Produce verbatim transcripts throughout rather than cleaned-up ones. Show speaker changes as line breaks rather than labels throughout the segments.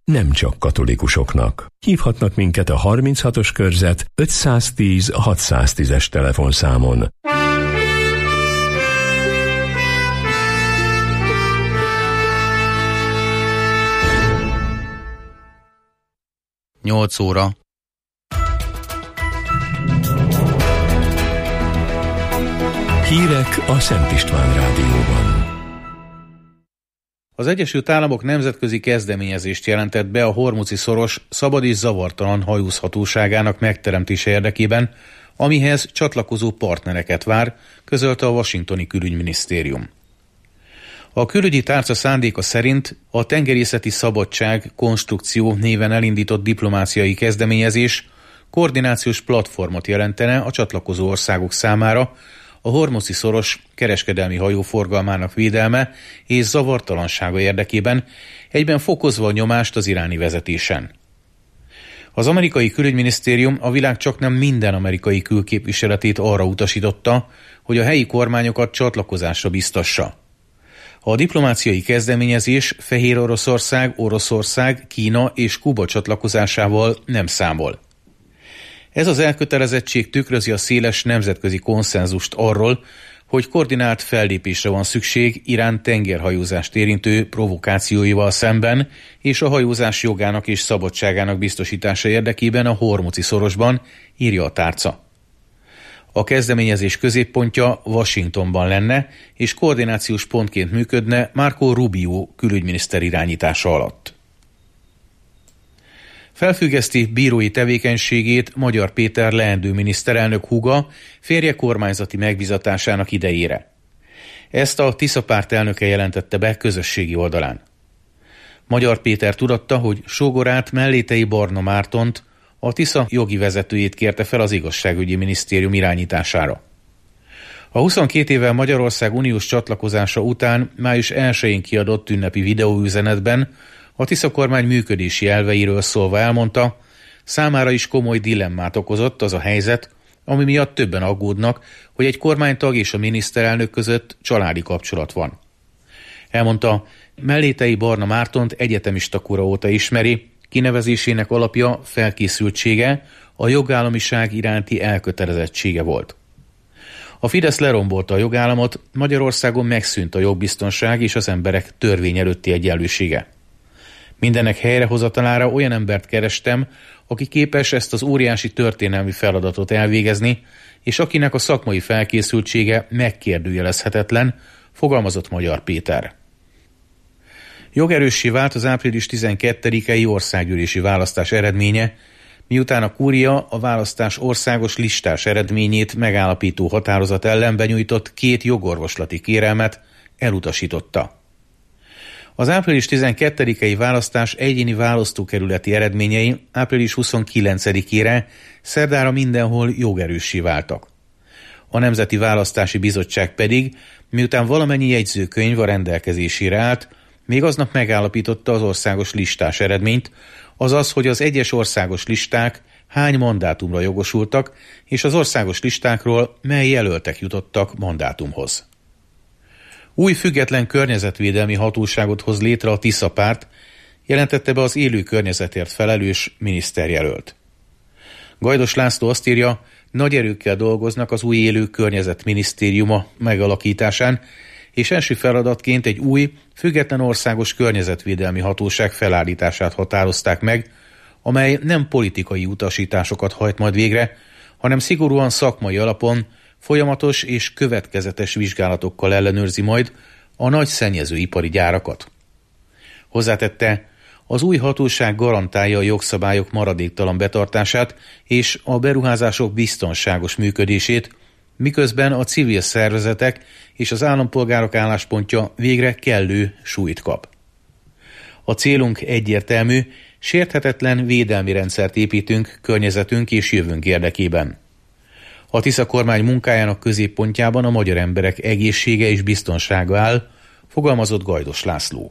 nem csak katolikusoknak. Hívhatnak minket a harminchatos körzet ötszáztíz hatszáztízes telefonszámon.
nyolc óra.
Hírek a Szent István Rádióban.
Az Egyesült Államok nemzetközi kezdeményezést jelentett be a Hormuzi-szoros szabad és zavartalan hajózhatóságának megteremtése érdekében, amihez csatlakozó partnereket vár, közölte a washingtoni külügyminisztérium. A külügyi tárca szándéka szerint a tengerészeti szabadság konstrukció néven elindított diplomáciai kezdeményezés koordinációs platformot jelentene a csatlakozó országok számára, a Hormuzi-szoros kereskedelmi hajóforgalmának védelme és zavartalansága érdekében, egyben fokozva a nyomást az iráni vezetésen. Az amerikai külügyminisztérium a világ csaknem minden amerikai külképviseletét arra utasította, hogy a helyi kormányokat csatlakozásra biztassa. A diplomáciai kezdeményezés Fehér Oroszország, Oroszország, Kína és Kuba csatlakozásával nem számol. Ez az elkötelezettség tükrözi a széles nemzetközi konszenzust arról, hogy koordinált fellépésre van szükség Irán tengerhajózást érintő provokációival szemben, és a hajózás jogának és szabadságának biztosítása érdekében a Hormuzi-szorosban, írja a tárca. A kezdeményezés középpontja Washingtonban lenne, és koordinációs pontként működne Marco Rubio külügyminiszter irányítása alatt. Felfüggeszti bírói tevékenységét Magyar Péter leendő miniszterelnök húga férje kormányzati megbízatásának idejére. Ezt a Tisza párt elnöke jelentette be közösségi oldalán. Magyar Péter tudatta, hogy sógorát, Mellétei Barna Mártont, a Tisza jogi vezetőjét kérte fel az igazságügyi minisztérium irányítására. A huszonkét évvel Magyarország uniós csatlakozása után május elsején kiadott ünnepi videóüzenetben a Tisza kormány működési elveiről szólva elmondta, számára is komoly dilemmát okozott az a helyzet, ami miatt többen aggódnak, hogy egy kormánytag és a miniszterelnök között családi kapcsolat van. Elmondta, Mellétei Barna Mártont egyetemista kora óta ismeri, kinevezésének alapja felkészültsége, a jogállamiság iránti elkötelezettsége volt. A Fidesz lerombolta a jogállamot, Magyarországon megszűnt a jogbiztonság és az emberek törvény előtti egyenlősége. Mindenek helyrehozatalára olyan embert kerestem, aki képes ezt az óriási történelmi feladatot elvégezni, és akinek a szakmai felkészültsége megkérdőjelezhetetlen, fogalmazott Magyar Péter. Jogerőssé vált az április tizenkettedikei országgyűlési választás eredménye, miután a kúria a választás országos listás eredményét megállapító határozat ellen benyújtott két jogorvoslati kérelmet elutasította. Az április tizenkettedikei választás egyéni választókerületi eredményei április huszonkilencedikére szerdára mindenhol jogerőssé váltak. A Nemzeti Választási Bizottság pedig, miután valamennyi jegyzőkönyv a rendelkezésére állt, még aznap megállapította az országos listás eredményt, azaz, hogy az egyes országos listák hány mandátumra jogosultak, és az országos listákról mely jelöltek jutottak mandátumhoz. Új független környezetvédelmi hatóságot hoz létre a Tisza párt, jelentette be az élő környezetért felelős miniszterjelölt. Gajdos László azt írja, nagy erőkkel dolgoznak az új élő környezetminisztériuma megalakításán, és első feladatként egy új, független országos környezetvédelmi hatóság felállítását határozták meg, amely nem politikai utasításokat hajt majd végre, hanem szigorúan szakmai alapon, folyamatos és következetes vizsgálatokkal ellenőrzi majd a nagy szennyezőipari gyárakat. Hozzátette, az új hatóság garantálja a jogszabályok maradéktalan betartását és a beruházások biztonságos működését, miközben a civil szervezetek és az állampolgárok álláspontja végre kellő súlyt kap. A célunk egyértelmű, sérthetetlen védelmi rendszert építünk környezetünk és jövőnk érdekében. A Tisza kormány munkájának középpontjában a magyar emberek egészsége és biztonsága áll, fogalmazott Gajdos László.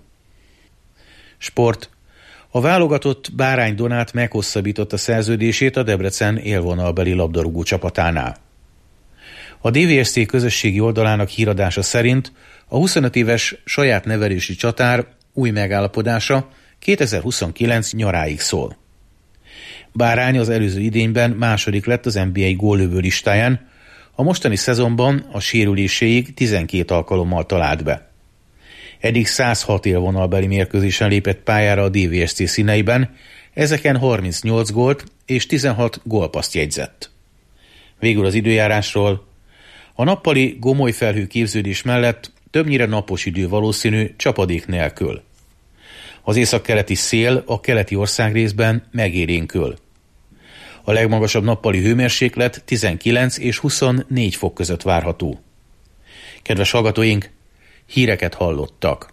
Sport. A válogatott Bárány Donát meghosszabbította szerződését a Debrecen élvonalbeli labdarúgó csapatánál. A dé vé es cé közösségi oldalának híradása szerint a huszonöt éves saját nevelési csatár új megállapodása kétezer-huszonkilenc nyaráig szól. Bárány az előző idényben második lett az en bé á góllövő listáján, a mostani szezonban a sérüléséig tizenkét alkalommal talált be. Eddig száz hat élvonalbeli mérkőzésen lépett pályára a dé vé es cé színeiben, ezeken harmincnyolc gólt és tizenhat gólpasszt jegyzett. Végül az időjárásról. A nappali gomoly felhő képződés mellett többnyire napos idő valószínű csapadék nélkül. Az északkeleti szél a keleti országrészben megélénkül. A legmagasabb nappali hőmérséklet tizenkilenc és huszonnégy fok között várható. Kedves hallgatóink, híreket hallottak.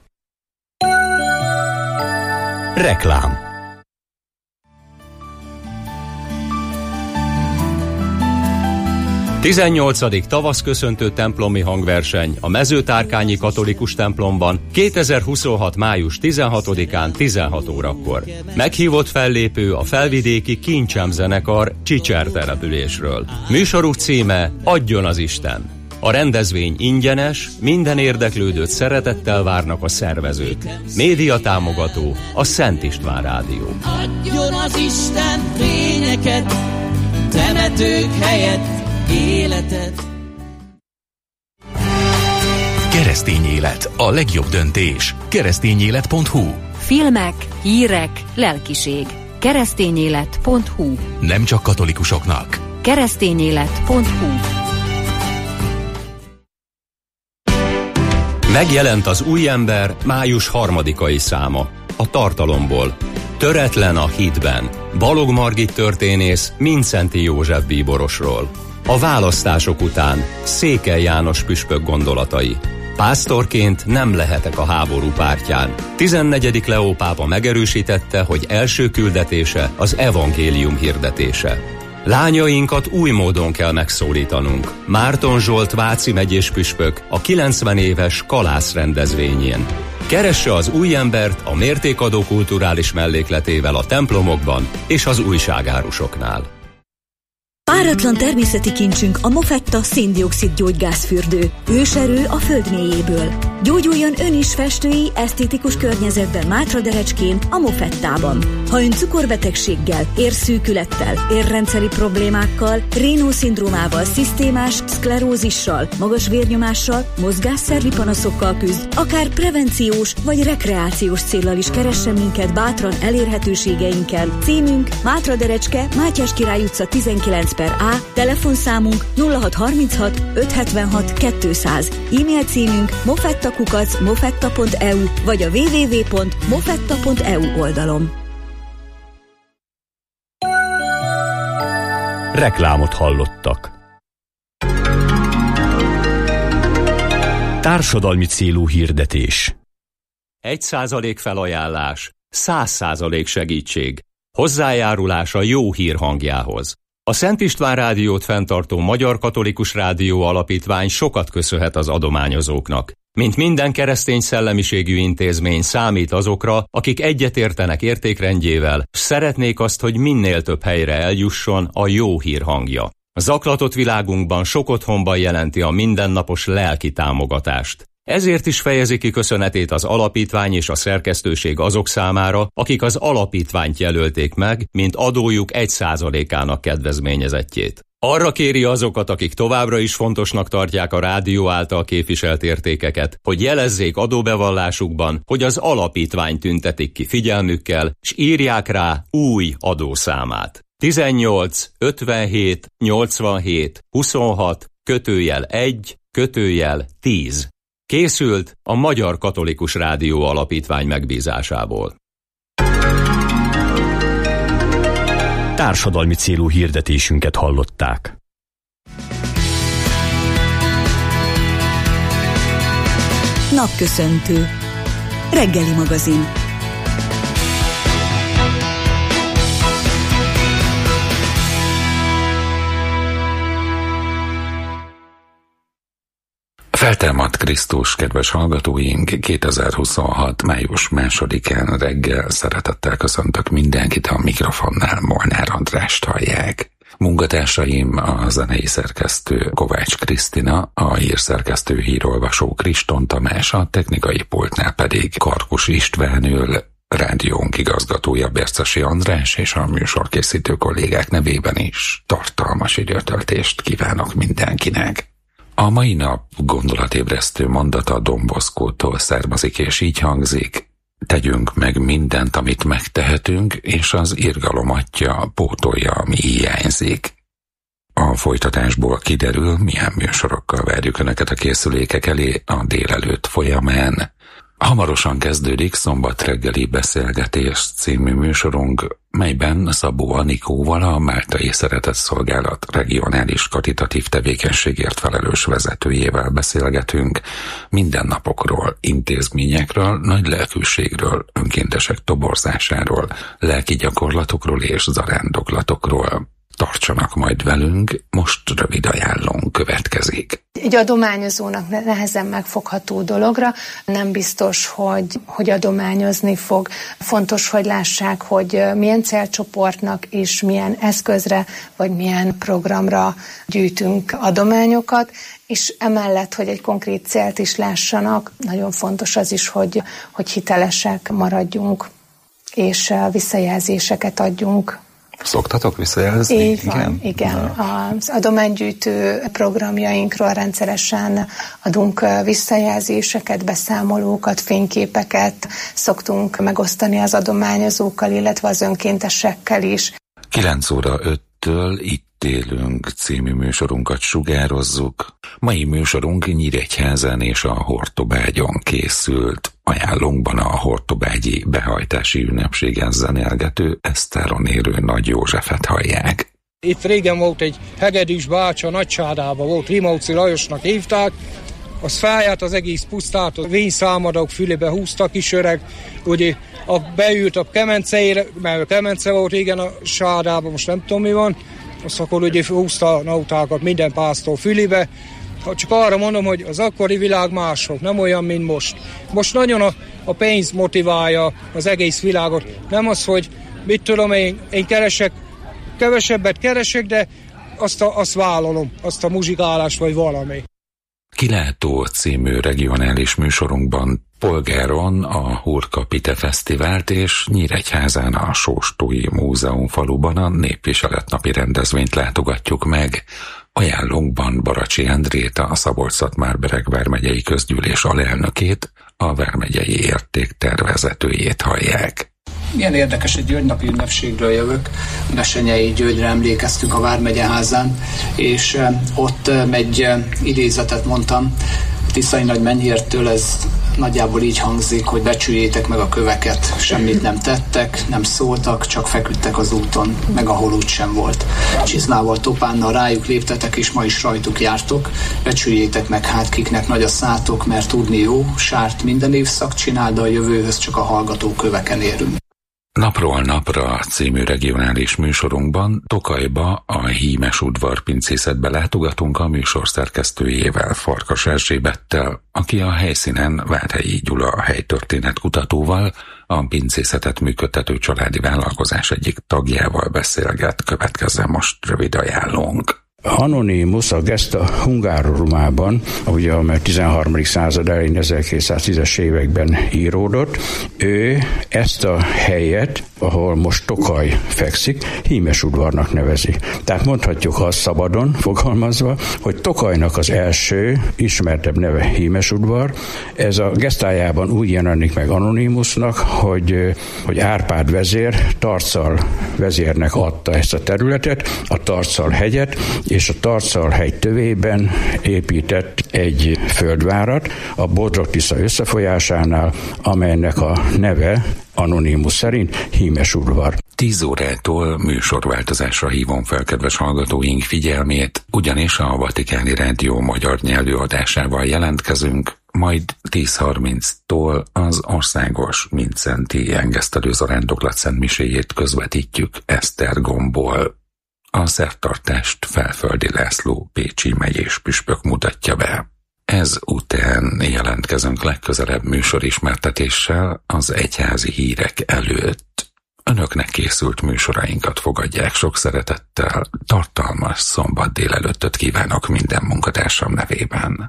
Reklám.
tizennyolcadik tavaszköszöntő templomi hangverseny a Mezőtárkányi katolikus templomban kétezer-huszonhat május tizenhatodikán tizenhat órakor. Meghívott fellépő a felvidéki Kincsem zenekar Csicser településről. Műsoruk címe Adjon az Isten. A rendezvény ingyenes, minden érdeklődőt szeretettel várnak a szervezők. Média támogató a Szent István Rádió.
Adjon az Isten fényeket, temetők helyett életed.
Keresztény élet, a legjobb döntés. keresztényélet pont hu.
Filmek, hírek, lelkiség. keresztényélet pont hu.
Nem csak katolikusoknak.
keresztényélet pont hu.
Megjelent az Új ember május harmadikai száma. A tartalomból. Töretlen a hitben. Balog Margit történész Mindszenty József bíborosról. A választások után Székely János püspök gondolatai. Pásztorként nem lehetek a háború pártján. tizennegyedik Leó pápa megerősítette, hogy első küldetése az evangélium hirdetése. Lányainkat új módon kell megszólítanunk. Márton Zsolt váci megyés püspök a kilencven éves Kalász rendezvényén. Keresse az Új embert a mértékadó kulturális mellékletével a templomokban és az újságárusoknál.
Páratlan természeti kincsünk a Mofetta szén-dioxid gyógygázfürdő. Őserő a föld mélyéből. Gyógyuljon ön is festői, esztétikus környezetben Mátraderecskén, a Mofettában. Ha ön cukorbetegséggel, érszűkülettel, érrendszeri problémákkal, Raynaud-szindrómával, szisztémás szklerózissal, magas vérnyomással, mozgásszervi panaszokkal küzd, akár prevenciós vagy rekreációs céllal is keressen minket bátran elérhetőségeinkkel. Címünk Mátraderecske, Mátyás Király utca tizenkilenc per A, telefonszámunk nulla hat harminchat ötszázhetvenhat kétszáz, e-mail címünk mofettakukac mofetta pont e u vagy a double-u double-u double-u pont mofetta pont e u oldalon.
Reklámot hallottak. Társadalmi célú hirdetés.
Egy százalék felajánlás, száz százalék segítség. Hozzájárulás a jó hír hangjához. A Szent István Rádiót fenntartó Magyar Katolikus Rádió Alapítvány sokat köszönhet az adományozóknak. Mint minden keresztény szellemiségű intézmény számít azokra, akik egyetértenek értékrendjével, s szeretnék azt, hogy minél több helyre eljusson a jó hír hangja. A zaklatott világunkban sok otthonban jelenti a mindennapos lelki támogatást. Ezért is fejezi ki köszönetét az alapítvány és a szerkesztőség azok számára, akik az alapítványt jelölték meg, mint adójuk egy százalékának kedvezményezettjét. Arra kéri azokat, akik továbbra is fontosnak tartják a rádió által képviselt értékeket, hogy jelezzék adóbevallásukban, hogy az alapítvány tüntetik ki figyelmükkel, s írják rá új adószámát. tizennyolc ötvenhét nyolcvanhét huszonhat kötőjel egy kötőjel tíz. Készült a Magyar Katolikus Rádió Alapítvány megbízásából.
Társadalmi célú hirdetésünket hallották.
Napköszöntő. Reggeli magazin.
Feltámadt Krisztus, kedves hallgatóink, kétezer-huszonhat. május másodikán reggel szeretettel köszöntök mindenkit, a mikrofonnál Molnár Andrást hallják. Munkatársaim a zenei szerkesztő Kovács Krisztina, a hírszerkesztő hírolvasó Kriston Tamás, a technikai pultnál pedig Karkus István ül. rádiónk igazgatója Bércesi András és a műsorkészítő kollégák nevében is tartalmas időtöltést kívánok mindenkinek. A mai nap gondolatébresztő mondata Don Boscótól származik, és így hangzik: tegyünk meg mindent, amit megtehetünk, és az irgalom atya pótolja, ami hiányzik. A folytatásból kiderül, milyen műsorokkal várjuk Önöket a készülékek elé a délelőtt folyamán. Hamarosan kezdődik Szombat reggeli beszélgetés című műsorunk, melyben Szabó Anikóval, a Máltai Szeretetszolgálat regionális karitatív tevékenységért felelős vezetőjével beszélgetünk mindennapokról, intézményekről, nagy lelkűségről, önkéntesek toborzásáról, lelki gyakorlatokról és zarándoklatokról. Tartsanak majd velünk, most rövid ajánlón következik.
Egy adományozónak nehezen megfogható dologra nem biztos, hogy, hogy adományozni fog. Fontos, hogy lássák, hogy milyen célcsoportnak és milyen eszközre vagy milyen programra gyűjtünk adományokat, és emellett, hogy egy konkrét célt is lássanak, nagyon fontos az is, hogy, hogy hitelesek maradjunk, és visszajelzéseket adjunk.
Szoktatok visszajelzni?
Így van, igen. igen. Az adománygyűjtő programjainkról rendszeresen adunk visszajelzéseket, beszámolókat, fényképeket, szoktunk megosztani az adományozókkal, illetve az önkéntesekkel is.
kilenc óra öttől Itt élünk című műsorunkat sugározzuk. Mai műsorunk Nyíregyházán és a Hortobágyon készült. Ajánlónkban a hortobágyi behajtási ünnepségen zenélgető Esztáron érő Nagy Józsefet hallják.
Itt régen volt egy hegedűs bácsi, a Nagycsádában volt, Rimóci Lajosnak hívták, az fáját, az egész pusztát, a vényszámadók fülébe húztak kis öreg, ugye a, beült a kemenceire, mert a kemence volt régen a sádában, most nem tudom mi van, azt akkor ugye húzta a nautákat minden pásztor fülébe. Csak arra mondom, hogy az akkori világ mások, nem olyan, mint most. Most nagyon a, a pénz motiválja az egész világot. Nem az, hogy mit tudom én, én keresek, kevesebbet keresek, de azt, a, azt vállalom, azt a muzsikálást vagy valami.
Kilátó című regionális műsorunkban Polgáron a Hurka-Pite Fesztivált és Nyíregyházán a Sóstói Múzeum faluban a népviseletnapi rendezvényt látogatjuk meg. Ajánlónkban Baracsi Endrét, a Szabolcs-Szatmár-Bereg vármegyei közgyűlés alelnökét, a vármegyei értéktervezetőjét hallják.
Milyen érdekes, egy gyöngynapi ünnepségről jövök. Besenyei Györgyre emlékeztünk a Vármegyeházán, és ott egy idézetet mondtam Tiszai Nagy Mennyértől, ez nagyjából így hangzik, hogy becsüljétek meg a köveket. Semmit nem tettek, nem szóltak, csak feküdtek az úton, meg ahol út sem volt. Csizmával, topánnal rájuk léptetek, és ma is rajtuk jártok. Becsüljétek meg hát, kiknek nagy a szátok, mert tudni jó, sárt minden évszak csinál, de a jövőhöz csak a hallgató köveken érünk.
Napról napra című regionális műsorunkban Tokajba, a Hímes udvar pincészetbe látogatunk a műsor szerkesztőjével, Farkas Erzsébettel, aki a helyszínen Várhelyi Gyula helytörténet kutatóval, a pincészetet működtető családi vállalkozás egyik tagjával beszélget. Következzen most rövid ajánlónk.
Anonymus a Gesta Hungárumában, ugye a tizenharmadik század elején ezerkétszáztízes években íródott, ő ezt a helyet, ahol most Tokaj fekszik, Hímes udvarnak nevezi. Tehát mondhatjuk azt szabadon fogalmazva, hogy Tokajnak az első ismertebb neve Hímes udvar. Ez a gesztájában úgy jelenik meg Anonymusnak, hogy, hogy Árpád vezér Tarcal vezérnek adta ezt a területet, a Tarcal hegyet, és a Tarcal hegy tövében épített egy földvárat a Bodrog-Tisza összefolyásánál, amelynek a neve Anonymus szerint Hímes udvar.
Tíz órától műsorváltozásra hívom fel kedves hallgatóink figyelmét, ugyanis a Vatikáni Rádió magyar nyelvű adásával jelentkezünk, majd tíz harminctól az országos Mindszenti Engesztelő Zarándoklat szentmiséjét közvetítjük Esztergomból. A szertartást Felföldi László pécsi megyés püspök mutatja be. Ez után jelentkezünk legközelebb műsorismertetéssel az egyházi hírek előtt. Önöknek készült műsorainkat fogadják sok szeretettel, tartalmas szombat délelőttöt kívánok minden munkatársam nevében.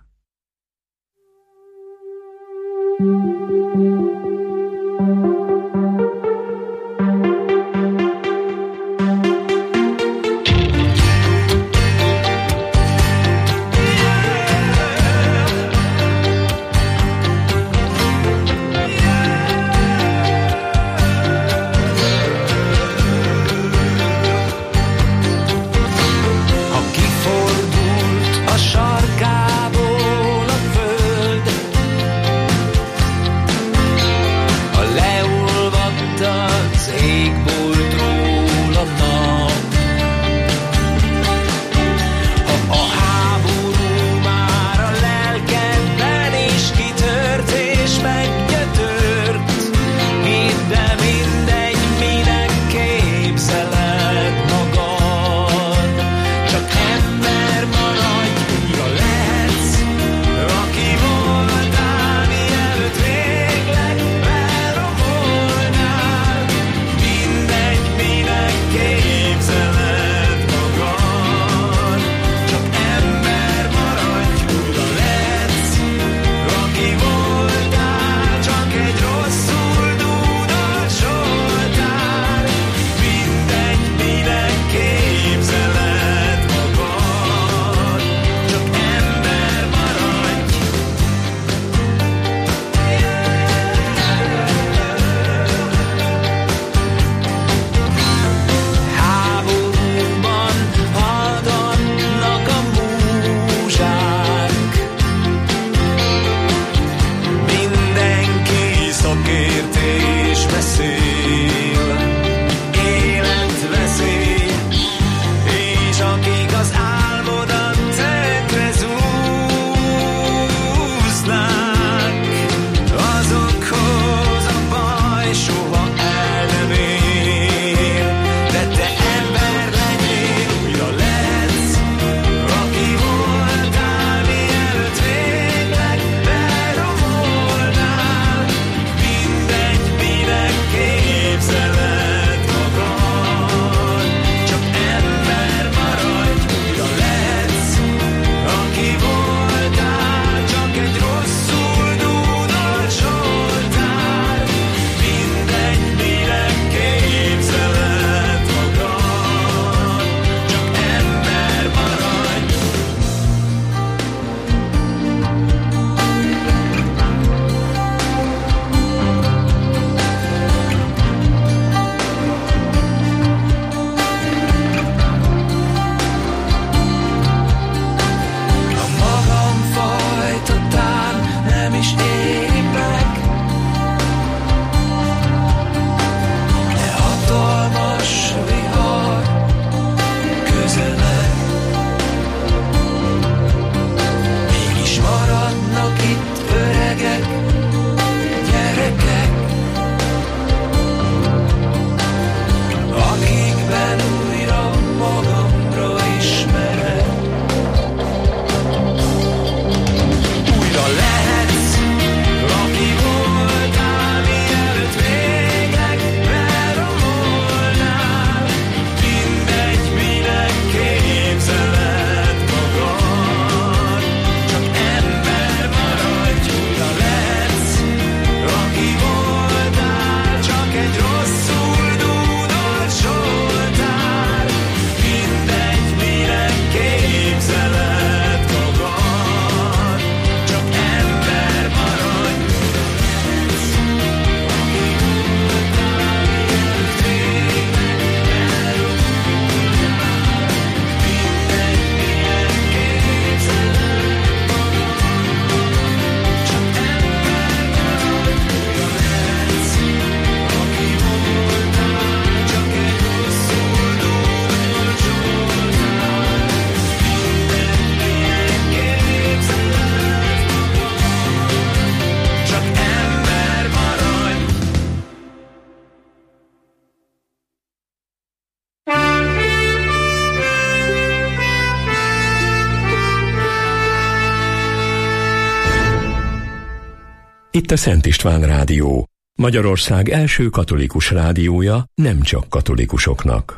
Itt a Szent István Rádió, Magyarország első katolikus rádiója, nem csak katolikusoknak.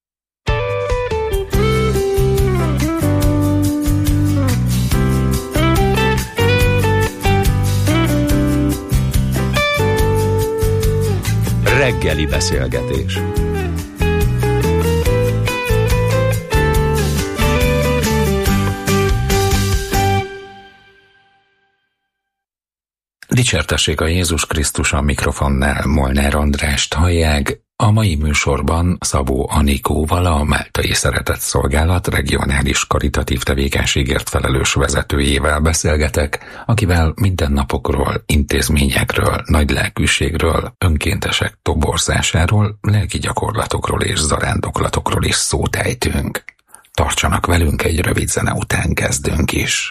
Reggeli beszélgetés.
Dicsértessék a Jézus Krisztus, a mikrofonnál Molnár Andrást hallják. A mai műsorban Szabó Anikóval, a Máltai Szeretett Szolgálat regionális karitatív tevékenységért felelős vezetőjével beszélgetek, akivel mindennapokról, intézményekről, nagy lelkűségről, önkéntesek toborzásáról, lelki gyakorlatokról és zarándoklatokról is szót ejtünk. Tartsanak velünk, egy rövid zene után kezdünk is.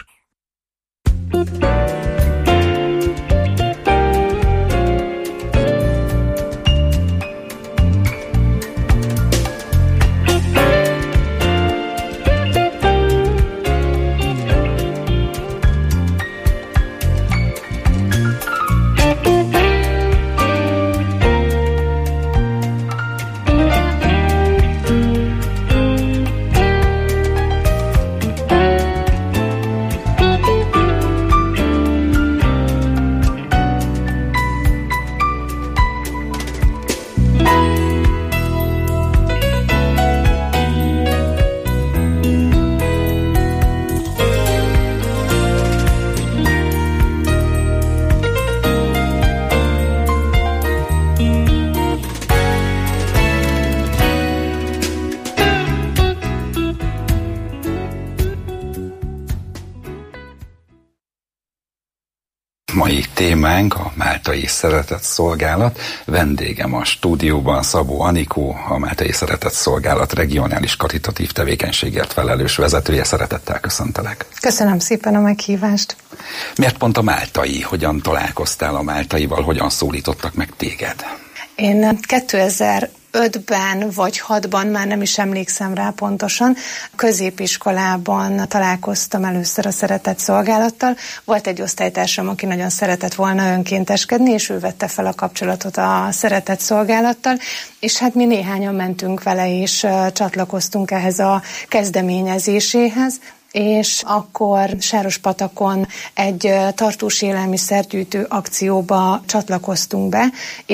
Mai témánk a Máltai Szeretett Szolgálat. Vendégem a stúdióban Szabó Anikó, a Máltai Szeretett Szolgálat regionális karitatív tevékenységért felelős vezetője. Szeretettel köszöntelek.
Köszönöm szépen a meghívást.
Miért pont a máltai? Hogyan találkoztál a máltaival? Hogyan szólítottak meg téged?
Én kétezer-ötben vagy hatban, már nem is emlékszem rá pontosan, középiskolában találkoztam először a Szeretett Szolgálattal. Volt egy osztálytársam, aki nagyon szeretett volna önkénteskedni, és ő vette fel a kapcsolatot a Szeretett Szolgálattal, és hát mi néhányan mentünk vele, és csatlakoztunk ehhez a kezdeményezéséhez. És akkor Sárospatakon egy tartós élelmiszergyűjtő akcióba csatlakoztunk be,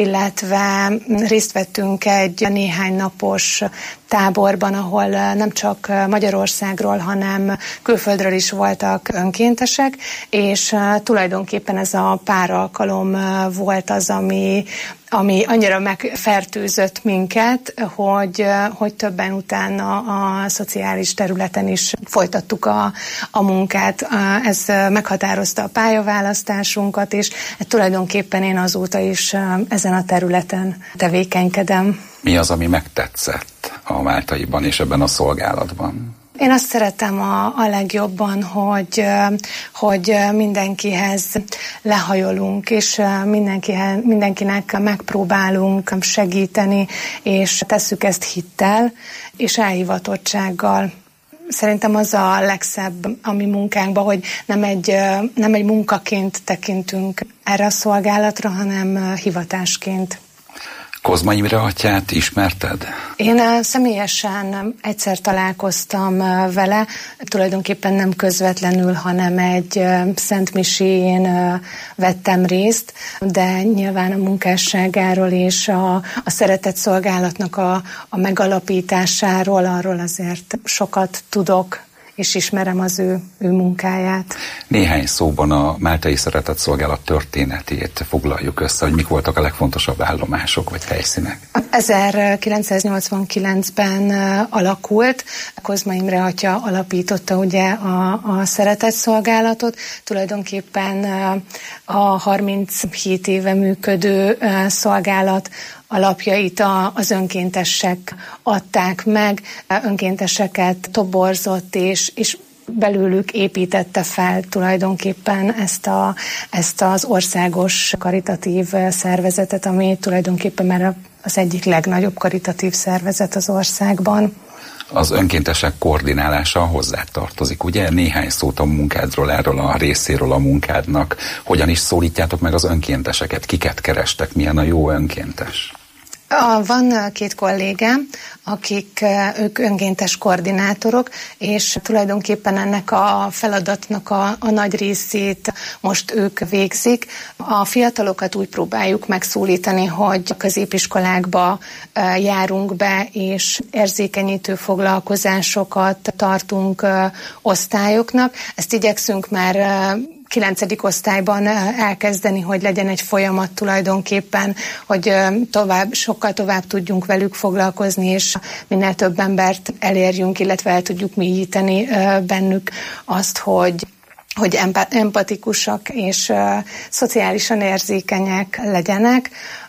illetve részt vettünk egy néhány napos táborban, ahol nem csak Magyarországról, hanem külföldről is voltak önkéntesek, és tulajdonképpen ez a pár alkalom volt az, ami, ami annyira megfertőzött minket, hogy, hogy többen utána a szociális területen is folytattuk a, a munkát. Ez meghatározta a pályaválasztásunkat, és tulajdonképpen én azóta is ezen a területen tevékenykedem.
Mi az, ami megtetszett a máltaiban és ebben a szolgálatban?
Én azt szeretem a, a legjobban, hogy, hogy mindenkihez lehajolunk, és mindenkihez, mindenkinek megpróbálunk segíteni, és tesszük ezt hittel és elhivatottsággal. Szerintem az a legszebb a mi munkánkban, hogy nem egy, nem egy munkaként tekintünk erre a szolgálatra, hanem hivatásként.
Kozma Imre atyát ismerted?
Én személyesen egyszer találkoztam vele, tulajdonképpen nem közvetlenül, hanem egy szentmisén vettem részt, de nyilván a munkásságáról és a, a Szeretett Szolgálatnak a, a megalapításáról, arról azért sokat tudok, és ismerem az ő, ő munkáját.
Néhány szóban a Máltai Szeretett Szolgálat történetét foglaljuk össze, hogy mik voltak a legfontosabb állomások vagy helyszínek.
ezerkilencszáznyolcvankilencben alakult, Kozma Imre atya alapította ugye a, a Szeretett Szolgálatot, tulajdonképpen a harminchét éve működő szolgálat alapjait az önkéntesek adták meg, önkénteseket toborzott, és, és belőlük építette fel tulajdonképpen ezt, a, ezt az országos karitatív szervezetet, ami tulajdonképpen már az egyik legnagyobb karitatív szervezet az országban.
Az önkéntesek koordinálása hozzá tartozik, ugye? Néhány szót a munkádról, erről a részéről a munkádnak. Hogyan is szólítjátok meg az önkénteseket? Kiket kerestek? Milyen a jó önkéntes?
Van két kollégám, akik ők önkéntes koordinátorok, és tulajdonképpen ennek a feladatnak a, a nagy részét most ők végzik. A fiatalokat úgy próbáljuk megszólítani, hogy a középiskolákba járunk be, és érzékenyítő foglalkozásokat tartunk osztályoknak. Ezt igyekszünk már kilencedik osztályban elkezdeni, hogy legyen egy folyamat tulajdonképpen, hogy tovább, sokkal tovább tudjunk velük foglalkozni, és minél több embert elérjünk, illetve el tudjuk mélyíteni bennük azt, hogy hogy empatikusak és uh, szociálisan érzékenyek legyenek,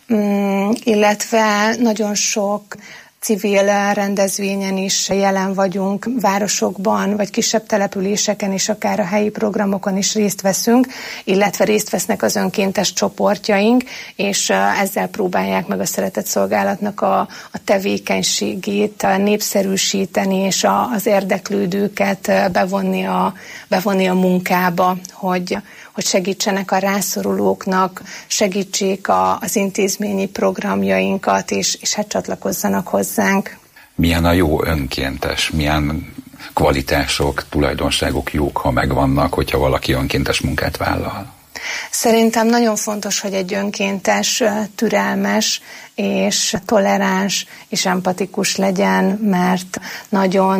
mm, illetve nagyon sok civil rendezvényen is jelen vagyunk, városokban, vagy kisebb településeken is, akár a helyi programokon is részt veszünk, illetve részt vesznek az önkéntes csoportjaink, és ezzel próbálják meg a Szeretett Szolgálatnak a, a tevékenységét népszerűsíteni, és a, az érdeklődőket bevonni a, bevonni a munkába, hogy hogy segítsenek a rászorulóknak, segítsék a, az intézményi programjainkat, és, és hát csatlakozzanak hozzánk.
Milyen a jó önkéntes? Milyen kvalitások, tulajdonságok jók, ha megvannak, hogyha valaki önkéntes munkát vállal?
Szerintem nagyon fontos, hogy egy önkéntes türelmes és toleráns és empatikus legyen, mert nagyon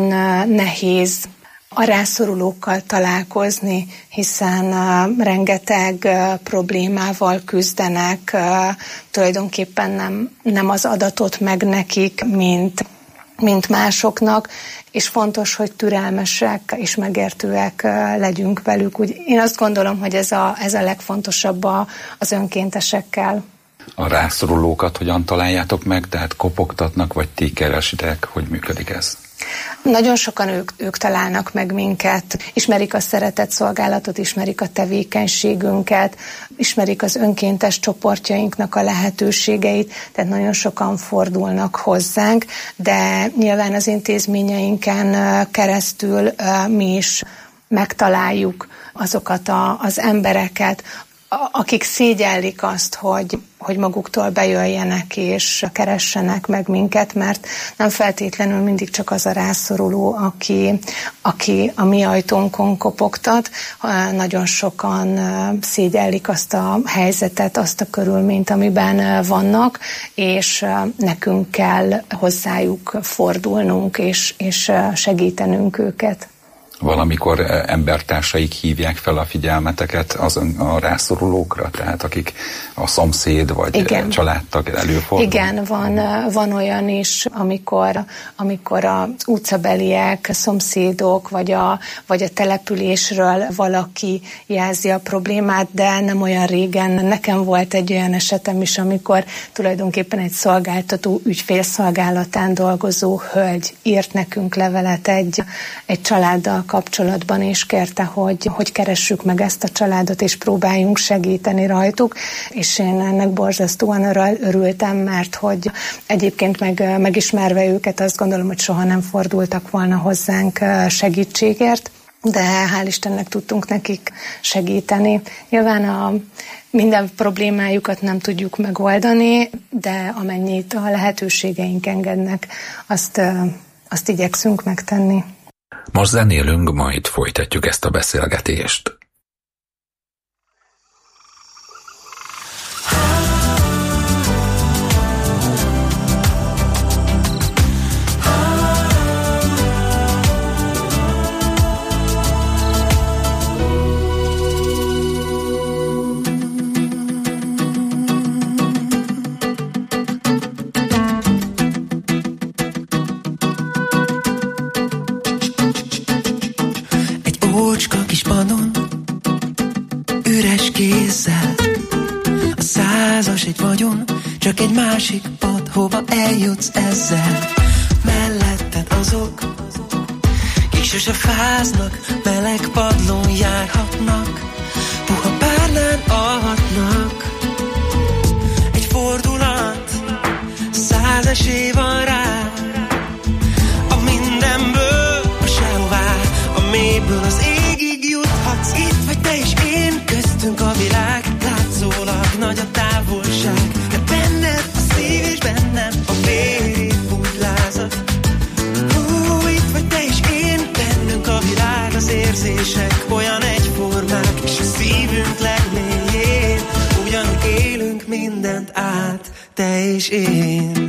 nehéz a rászorulókkal találkozni, hiszen uh, rengeteg uh, problémával küzdenek, uh, tulajdonképpen nem, nem az adatot meg nekik, mint, mint másoknak, és fontos, hogy türelmesek és megértőek uh, legyünk velük. Úgy, én azt gondolom, hogy ez a, ez a legfontosabb a, az önkéntesekkel.
A rászorulókat hogyan találjátok meg? Tehát kopogtatnak, vagy ti keresitek? Hogy működik ez?
Nagyon sokan ők, ők találnak meg minket, ismerik a Szeretett Szolgálatot, ismerik a tevékenységünket, ismerik az önkéntes csoportjainknak a lehetőségeit, tehát nagyon sokan fordulnak hozzánk, de nyilván az intézményeinken keresztül mi is megtaláljuk azokat a, az embereket, akik szégyellik azt, hogy, hogy maguktól bejöjjenek és keressenek meg minket, mert nem feltétlenül mindig csak az a rászoruló, aki, aki a mi ajtónkon kopogtat. Nagyon sokan szégyellik azt a helyzetet, azt a körülményt, amiben vannak, és nekünk kell hozzájuk fordulnunk és, és segítenünk őket.
Valamikor embertársaik hívják fel a figyelmeteket az a rászorulókra, tehát akik a szomszéd vagy igen. családtag előfordul?
Igen, van, van olyan is, amikor, amikor az utcabeliek, szomszédok vagy a, vagy a településről valaki jelzi a problémát, de nem olyan régen. Nekem volt egy olyan esetem is, amikor tulajdonképpen egy szolgáltató ügyfélszolgálatán dolgozó hölgy írt nekünk levelet egy, egy családdal kapcsolatban, és kérte, hogy, hogy keressük meg ezt a családot, és próbáljunk segíteni rajtuk, és én ennek borzasztóan örültem, mert hogy egyébként meg, megismerve őket azt gondolom, hogy soha nem fordultak volna hozzánk segítségért, de hál' Istennek tudtunk nekik segíteni. Nyilván a minden problémájukat nem tudjuk megoldani, de amennyit a lehetőségeink engednek, azt, azt igyekszünk megtenni.
Most zenélünk, majd folytatjuk ezt a beszélgetést.
Ócska kis padon, üres kézzel, a százas egy vagyon, csak egy másik pad, hova eljutsz ezzel. Melletted azok, kik sose fáznak, meleg padlón járhatnak, puha párnán alhatnak. Egy fordulat, száz esély van rá, amin és én.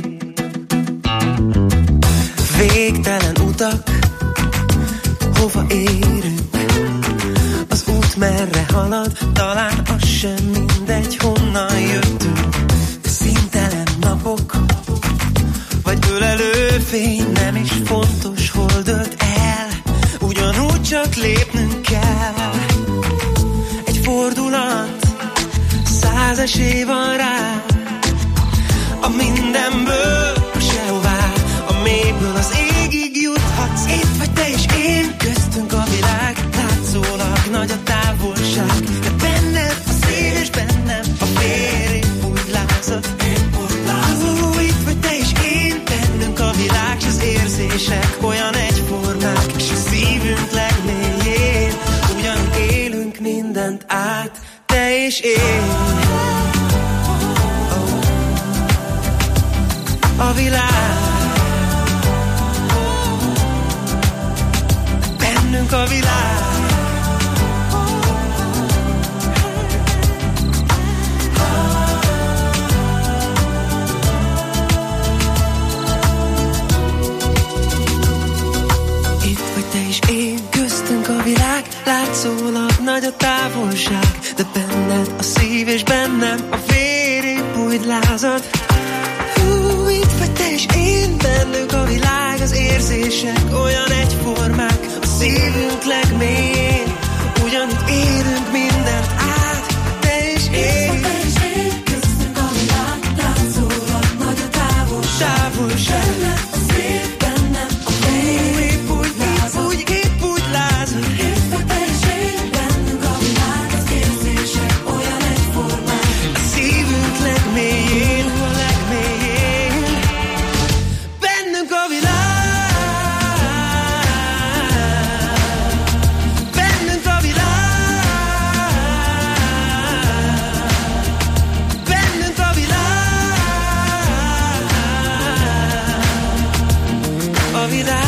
Végtelen utak, hova érünk? Az út merre halad, talán az sem mindegy, honnan jöttünk. Színtelen napok, vagy ölelő fény, nem is fontos, hol dölt el. Ugyanúgy csak lépnünk kell. Egy fordulat, száz esély van rá. A mindenből a sehová, a mélyből az égig juthatsz. Itt vagy te és én, köztünk a világ, látszólag nagy a távolság. De benned a szív és bennem a vér épp úgy lázad. Ó, itt vagy te és én, bennünk a világ, s az érzések olyan egyformák. S a szívünk legmélyén ugyan élünk mindent át, te és én. A világ, bennünk a világ. Itt vagy te és én, köztünk a világ, látszólag nagy a távolság, de benned a szív és bennem a vér épp úgy lázad. Itt vagy te és én, bennünk a világ, az érzések olyan egyformák. A szívünk legmélyén ugyanúgy élünk mindent át, te és én. Köztünk a világ, látszólag nagy a távolság. Távolság. Benned a szív, bennem a vér épp úgy, épp úgy, épp úgy lázad. Itt vagy te és én, bennünk a világ, az érzések olyan egyformák. A szívünk legmélyén, a legmélyén bennünk a világ. Bennünk a világ. Bennünk a világ. A világ.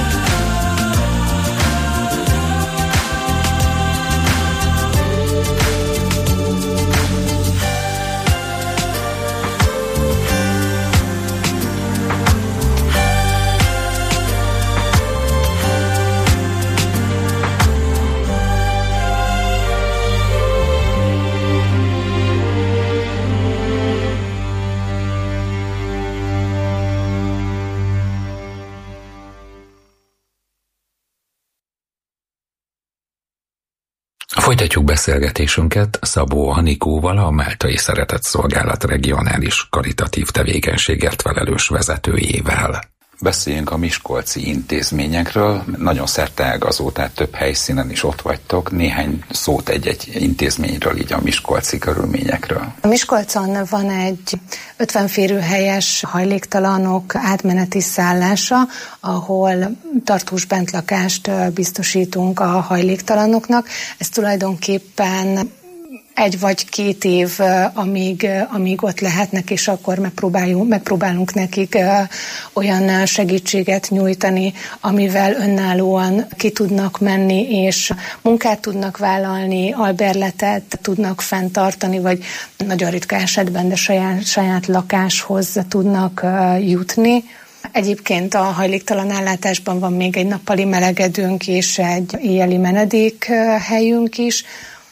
Folytatjuk beszélgetésünket Szabó Anikóval, a Máltai Szeretetszolgálat regionális karitatív tevékenységért felelős vezetőjével. Beszéljünk a miskolci intézményekről. Nagyon szerteágazó, tehát több helyszínen is ott vagytok. Néhány szót egy-egy intézményről, így a miskolci körülményekről.
A Miskolcon van egy ötven férőhelyes hajléktalanok átmeneti szállása, ahol tartós bentlakást biztosítunk a hajléktalanoknak. Ez tulajdonképpen egy vagy két év, amíg, amíg ott lehetnek, és akkor megpróbálunk, megpróbálunk nekik olyan segítséget nyújtani, amivel önállóan ki tudnak menni, és munkát tudnak vállalni, alberletet tudnak fenntartani, vagy nagyon ritka esetben, de saját, saját lakáshoz tudnak jutni. Egyébként a hajléktalan ellátásban van még egy nappali melegedőnk és egy éjjeli menedékhelyünk is.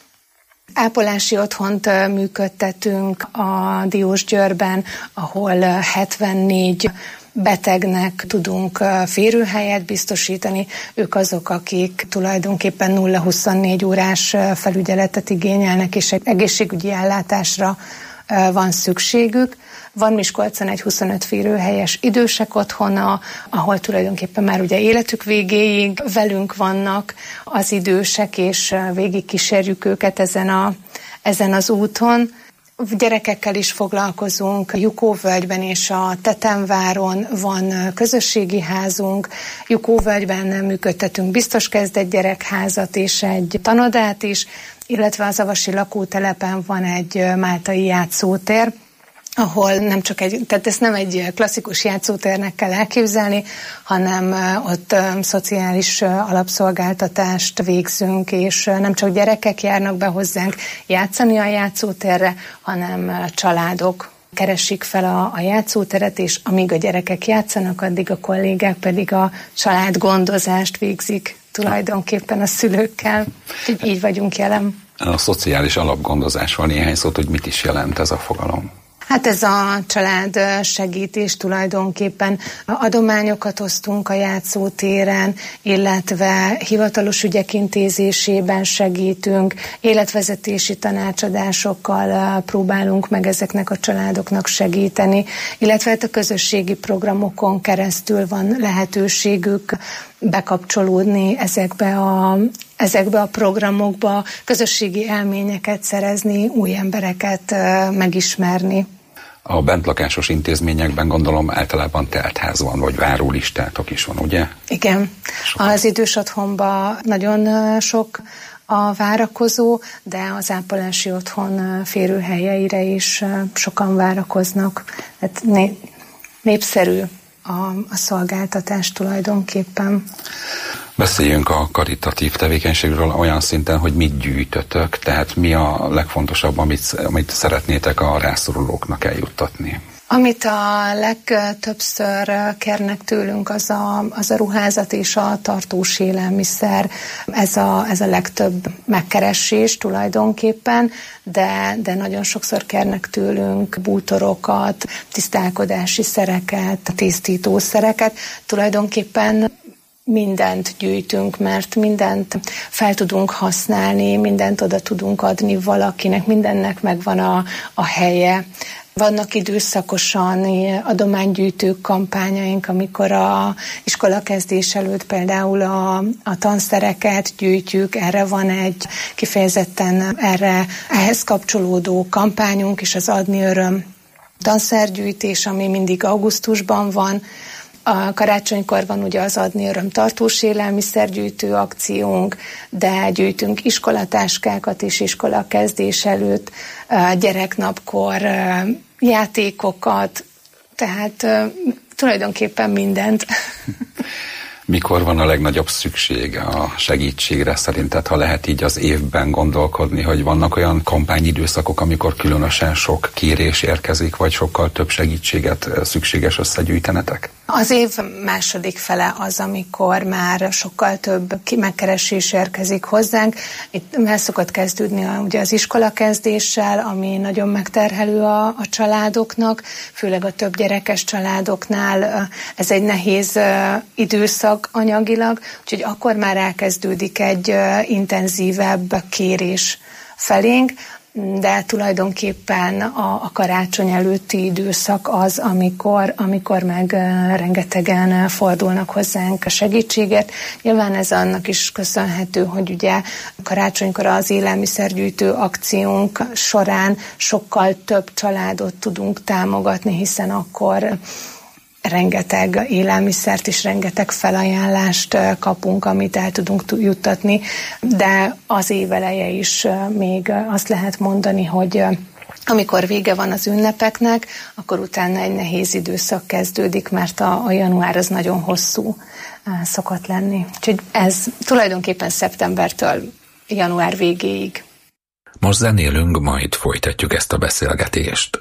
Ápolási otthont működtetünk a Diósgyőrben, ahol hetvennégy betegnek tudunk férőhelyet biztosítani. Ők azok, akik tulajdonképpen nulla huszonnégy órás felügyeletet igényelnek, és egészségügyi ellátásra van szükségük. Van Miskolcon egy huszonöt férőhelyes idősek otthona, ahol tulajdonképpen már ugye életük végéig velünk vannak az idősek, és végig kísérjük őket ezen, a, ezen az úton. Gyerekekkel is foglalkozunk, Jukóvölgyben és a Tetemváron van közösségi házunk, Jukóvölgyben működtetünk biztos kezdett gyerekházat és egy tanodát is, illetve az Avasi lakótelepen van egy máltai játszótér, ahol nem csak egy, tehát ezt nem egy klasszikus játszótérnek kell elképzelni, hanem ott szociális alapszolgáltatást végzünk, és nem csak gyerekek járnak be hozzánk játszani a játszótérre, hanem családok. keresik fel a, a játszóteret, és amíg a gyerekek játszanak, addig a kollégák pedig a családgondozást végzik tulajdonképpen a szülőkkel. Úgyhogy így vagyunk jelen.
A szociális alapgondozásról néhány szót, hogy mit is jelent ez a fogalom?
Hát ez a család segítés tulajdonképpen. Adományokat osztunk a játszótéren, illetve hivatalos ügyek intézésében segítünk, életvezetési tanácsadásokkal próbálunk meg ezeknek a családoknak segíteni, illetve hát a közösségi programokon keresztül van lehetőségük bekapcsolódni ezekbe a, ezekbe a programokba, közösségi élményeket szerezni, új embereket megismerni.
A bentlakásos intézményekben gondolom általában teltház van, vagy várólistátok is van, ugye?
Igen. Sokan. Az idős otthonban nagyon sok a várakozó, de az ápolási otthon férőhelyeire is sokan várakoznak. Tehát népszerű a, a szolgáltatás tulajdonképpen.
Beszéljünk a karitatív tevékenységről olyan szinten, hogy mit gyűjtötök, tehát mi a legfontosabb, amit, amit szeretnétek a rászorulóknak eljuttatni?
Amit a legtöbbször kérnek tőlünk, az a, az a ruházat és a tartós élelmiszer. Ez a, ez a legtöbb megkeresés tulajdonképpen, de, de nagyon sokszor kérnek tőlünk bútorokat, tisztálkodási szereket, tisztítószereket. Tulajdonképpen mindent gyűjtünk, mert mindent fel tudunk használni, mindent oda tudunk adni valakinek, mindennek megvan a, a helye. Vannak időszakosan adománygyűjtő kampányaink, amikor a iskolakezdés előtt például a, a tanszereket gyűjtjük, erre van egy kifejezetten erre, ehhez kapcsolódó kampányunk is, az Adni Öröm tanszergyűjtés, ami mindig augusztusban van. A karácsonykor van ugye az Adni Öröm tartós élelmiszergyűjtő akciónk, de gyűjtünk iskolatáskákat is iskolakezdés előtt, gyereknapkor játékokat, tehát tulajdonképpen mindent.
Mikor van a legnagyobb szükség a segítségre szerinted, ha lehet így az évben gondolkodni, hogy vannak olyan kampányidőszakok, amikor különösen sok kérés érkezik, vagy sokkal több segítséget szükséges összegyűjtenetek?
Az év második fele az, amikor már sokkal több megkeresés érkezik hozzánk. Itt el szokott kezdődni a, ugye az iskolakezdéssel, ami nagyon megterhelő a, a családoknak, főleg a több gyerekes családoknál. Ez egy nehéz időszak anyagilag, úgyhogy akkor már elkezdődik egy intenzívebb kérés felénk, de tulajdonképpen a, a karácsony előtti időszak az, amikor, amikor meg rengetegen fordulnak hozzánk a segítséget. Nyilván ez annak is köszönhető, hogy ugye karácsonykor az élelmiszergyűjtő akciónk során sokkal több családot tudunk támogatni, hiszen akkor rengeteg élelmiszert és rengeteg felajánlást kapunk, amit el tudunk juttatni, de az év eleje is még azt lehet mondani, hogy amikor vége van az ünnepeknek, akkor utána egy nehéz időszak kezdődik, mert a, a január az nagyon hosszú szokott lenni. Úgyhogy ez tulajdonképpen szeptembertől január végéig.
Most zenélünk, majd folytatjuk ezt a beszélgetést.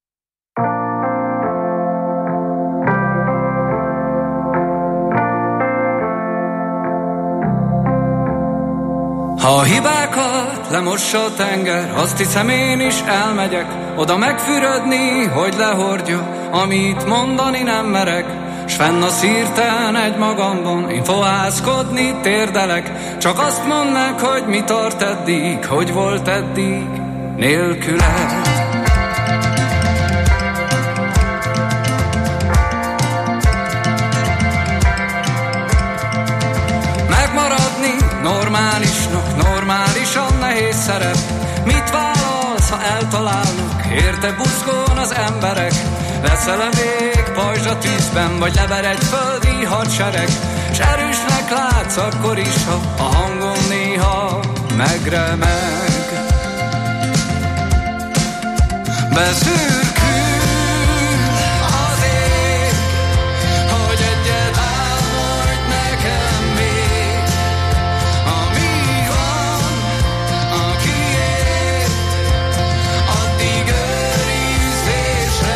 Ha a hibákat lemossa a tenger, azt hiszem én is elmegyek oda megfürödni, hogy lehordja, amit mondani nem merek. S fenn a szírten egy magamban én fohászkodni térdelek. Csak azt mondnak, hogy mi tart eddig, hogy volt eddig nélküled. Normálisnak, normálisan nehéz szerep. Mit vállalsz, ha eltalálnak? Érte buzgón az emberek. Leszel a vég, pajzs a tűzben, vagy lever egy földi hadsereg. S erősnek látsz akkor is, ha a hangom néha megremeg. Beszűrkül az ég, hogy egyet álmodj nekem még. Ami van, akiért, addig őrizd és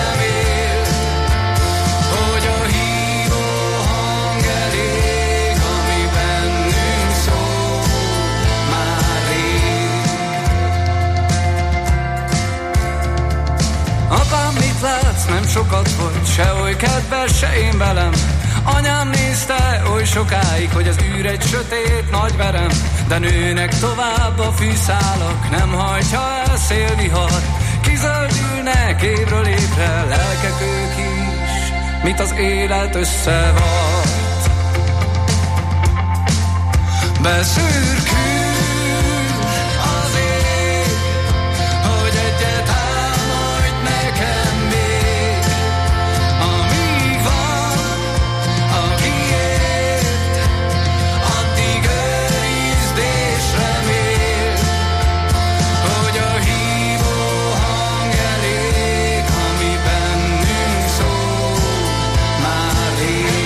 kedves se én velem. Anyám nézte oly sokáig, hogy az űr egy sötét nagy verem, de nőnek tovább a fűszálak, nem hajtja el szélvihar. Kizöldülnek évről évre, lelkek ők is, mit az élet összevart. Beszürkül az ég, hogy egyet álmodj nekem még, amíg van, akiért, addig őrizd és reméld, hogy a hívó hang elég, ami bennünk szól, már rég.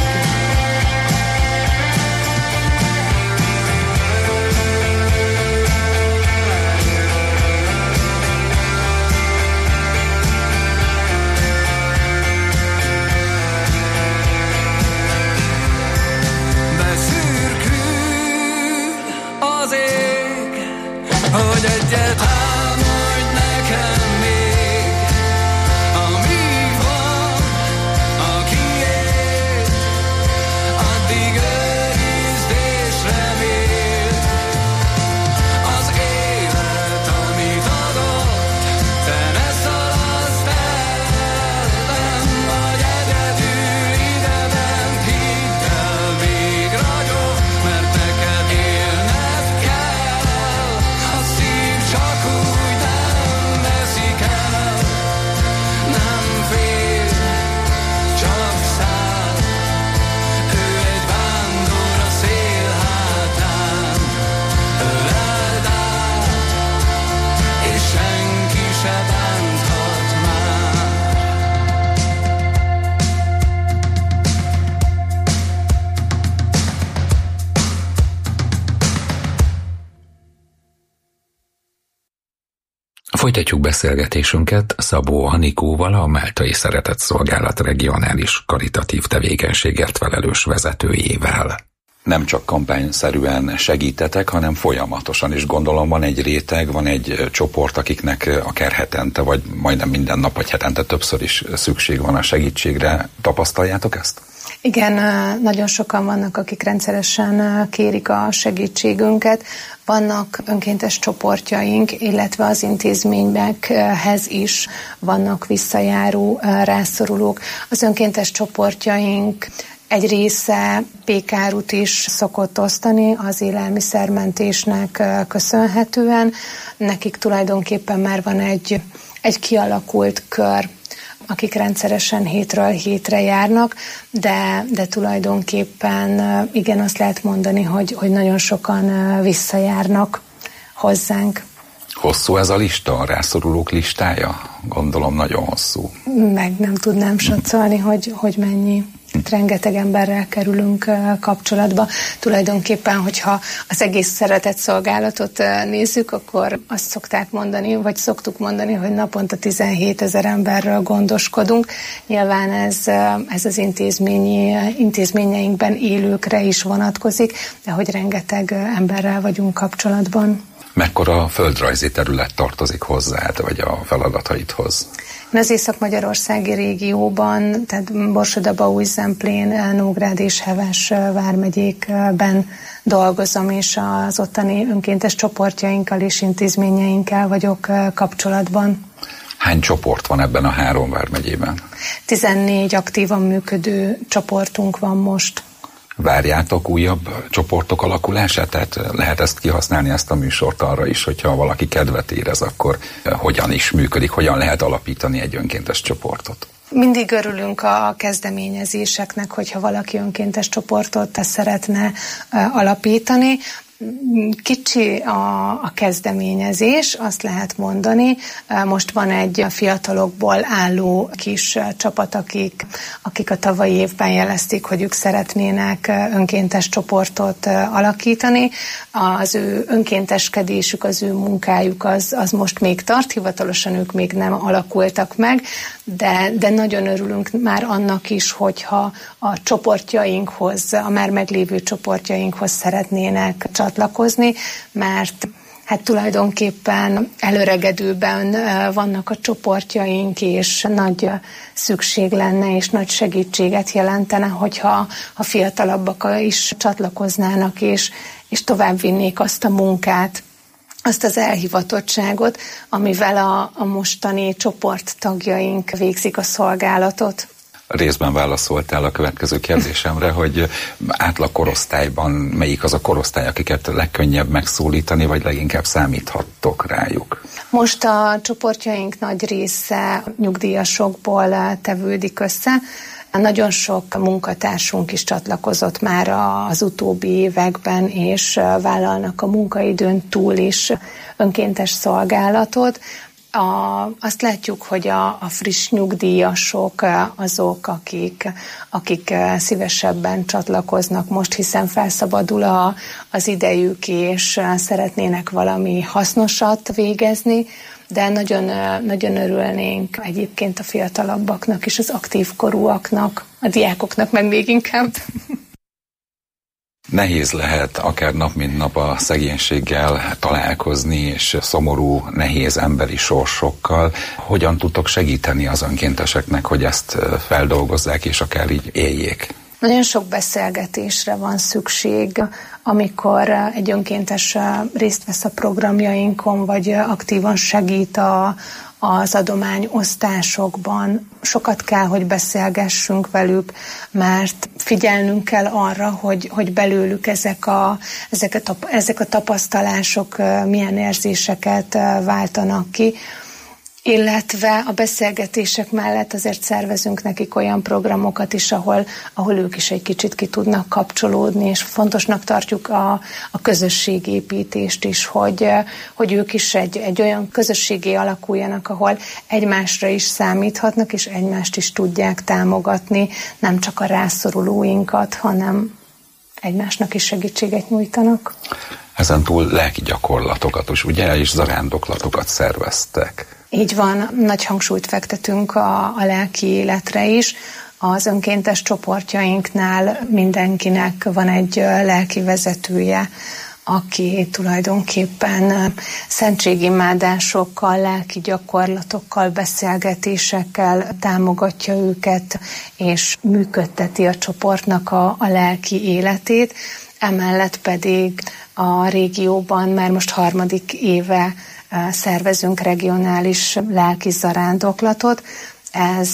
Hogy egyet álmodj nekem még, amíg van, akiért, addig őrizd és reméld. Az élet, amit adott, te ne szalaszd el, nem vagy egyedül ideben, hidd el, még ragyog, mert neked élned kell. Csak úgy nem veszik el, nem fél, csak száll. Ő egy vándor a szél hátán, öleld át, és senki se bánthat már.
Folytatjuk beszélgetésünket Szabó Anikóval, a Máltai Szeretetszolgálat regionális karitatív tevékenységért felelős vezetőjével. Nem csak kampányszerűen segítetek, hanem folyamatosan is gondolom van egy réteg, van egy csoport, akiknek akár hetente, vagy majdnem minden nap, vagy hetente többször is szükség van a segítségre. Tapasztaljátok ezt?
Igen, nagyon sokan vannak, akik rendszeresen kérik a segítségünket. Vannak önkéntes csoportjaink, illetve az intézményekhez is vannak visszajáró rászorulók. Az önkéntes csoportjaink egy része pékárut is szokott osztani az élelmiszermentésnek köszönhetően. Nekik tulajdonképpen már van egy, egy kialakult kör, akik rendszeresen hétről hétre járnak, de, de tulajdonképpen igen, azt lehet mondani, hogy, hogy nagyon sokan visszajárnak hozzánk.
Hosszú ez a lista, a rászorulók listája? Gondolom nagyon hosszú.
Meg nem tudnám satszolni, hogy, hogy mennyi. Rengeteg emberrel kerülünk kapcsolatba. Tulajdonképpen, hogyha az egész szeretetszolgálatot nézzük, akkor azt szokták mondani, vagy szoktuk mondani, hogy naponta tizenhétezer emberről gondoskodunk. Nyilván ez, ez az intézményi, intézményeinkben élőkre is vonatkozik, de hogy rengeteg emberrel vagyunk kapcsolatban.
Mekkora földrajzi terület tartozik hozzád, vagy a feladataidhoz?
Én az észak-magyarországi régióban, tehát Borsod-Abaúj-Zemplén, Nógrád és Heves vármegyékben dolgozom, és az ottani önkéntes csoportjainkkal és intézményeinkkel vagyok kapcsolatban.
Hány csoport van ebben a három vármegyében?
tizennégy aktívan működő csoportunk van most.
Várjátok újabb csoportok alakulását? Tehát lehet ezt kihasználni, ezt a műsort arra is, hogyha valaki kedvet érez, akkor hogyan is működik, hogyan lehet alapítani egy önkéntes csoportot?
Mindig örülünk a kezdeményezéseknek, hogyha valaki önkéntes csoportot szeretne alapítani. Kicsi a, a kezdeményezés, azt lehet mondani. Most van egy fiatalokból álló kis csapat, akik, akik a tavalyi évben jelezték, hogy ők szeretnének önkéntes csoportot alakítani. Az ő önkénteskedésük, az ő munkájuk az, az most még tart, hivatalosan ők még nem alakultak meg, de, de nagyon örülünk már annak is, hogyha a csoportjainkhoz, a már meglévő csoportjainkhoz szeretnének csatlakozni, mert Hát tulajdonképpen előregedőben vannak a csoportjaink, és nagy szükség lenne, és nagy segítséget jelentene, hogyha a fiatalabbak is csatlakoznának, és, és továbbvinnék azt a munkát, azt az elhivatottságot, amivel a, a mostani csoporttagjaink végzik a szolgálatot.
Részben válaszoltál a következő kérdésemre, hogy átlag korosztályban melyik az a korosztály, akiket legkönnyebb megszólítani, vagy leginkább számíthattok rájuk?
Most a csoportjaink nagy része nyugdíjasokból tevődik össze. Nagyon sok munkatársunk is csatlakozott már az utóbbi években, és vállalnak a munkaidőn túl is önkéntes szolgálatot. A, azt látjuk, hogy a, a friss nyugdíjasok azok, akik, akik szívesebben csatlakoznak most, hiszen felszabadul a, az idejük, és szeretnének valami hasznosat végezni, de nagyon, nagyon örülnénk egyébként a fiatalabbaknak és az aktív korúaknak, a diákoknak meg még inkább.
Nehéz lehet akár nap mint nap a szegénységgel találkozni, és szomorú, nehéz emberi sorsokkal. Hogyan tudtok segíteni az önkénteseknek, hogy ezt feldolgozzák, és akár így éljék?
Nagyon sok beszélgetésre van szükség, amikor egy önkéntes részt vesz a programjainkon, vagy aktívan segít a, az adományosztásokban. Sokat kell, hogy beszélgessünk velük, mert figyelnünk kell arra, hogy, hogy belőlük ezek a, ezek, a, ezek a tapasztalások milyen érzéseket váltanak ki, illetve a beszélgetések mellett azért szervezünk nekik olyan programokat is, ahol, ahol ők is egy kicsit ki tudnak kapcsolódni, és fontosnak tartjuk a, a közösségépítést is, hogy, hogy ők is egy, egy olyan közösségé alakuljanak, ahol egymásra is számíthatnak, és egymást is tudják támogatni, nem csak a rászorulóinkat, hanem egymásnak is segítséget nyújtanak.
Ezen túl lelki gyakorlatokat is, ugye, és zarándoklatokat szerveztek.
Így van, nagy hangsúlyt fektetünk a, a lelki életre is. Az önkéntes csoportjainknál mindenkinek van egy lelki vezetője, aki tulajdonképpen szentségimádásokkal, lelki gyakorlatokkal, beszélgetésekkel támogatja őket, és működteti a csoportnak a, a lelki életét. Emellett pedig a régióban már most harmadik éve szervezünk regionális lelki zarándoklatot. Ez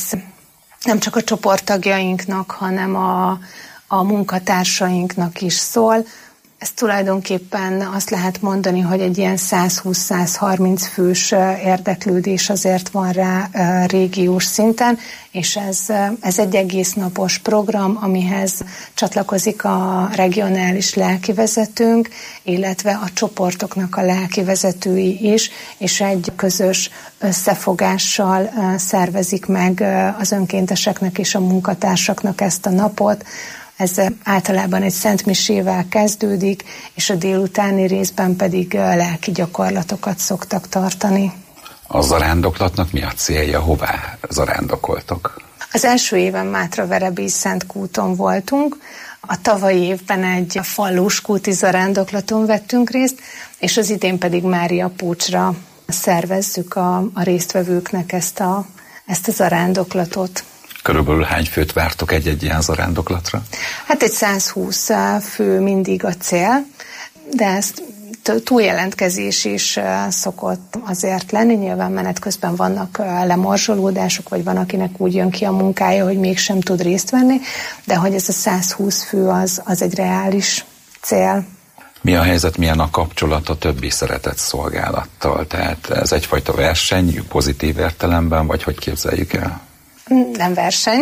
nem csak a csoporttagjainknak, hanem a, a munkatársainknak is szól. Ez tulajdonképpen azt lehet mondani, hogy egy ilyen százhúsz-százharminc fős érdeklődés azért van rá régiós szinten, és ez, ez egy egész napos program, amihez csatlakozik a regionális lelkivezetőnk, illetve a csoportoknak a lelkivezetői is, és egy közös összefogással szervezik meg az önkénteseknek és a munkatársaknak ezt a napot. Ez általában egy szentmisével kezdődik, és a délutáni részben pedig lelki gyakorlatokat szoktak tartani.
A zarándoklatnak mi a célja, hová zarándokoltok?
Az első éven Mátraverebély Szentkúton voltunk, a tavalyi évben egy fallós kúti zarándoklaton vettünk részt, és az idén pedig Máriapócsra szervezzük a, a résztvevőknek ezt a, ezt a zarándoklatot.
Körülbelül hány főt vártok egy-egy ilyen zarándoklatra?
Hát egy százhúsz fő mindig a cél, de ezt túljelentkezés is szokott azért lenni. Nyilván menet közben vannak lemorzsolódások, vagy van, akinek úgy jön ki a munkája, hogy mégsem tud részt venni, de hogy ez a százhúsz fő az, az egy reális cél.
Mi a helyzet, milyen a kapcsolat a többi szeretett szolgálattal? Tehát ez egyfajta verseny, pozitív értelemben, vagy hogy képzeljük el?
Nem verseny.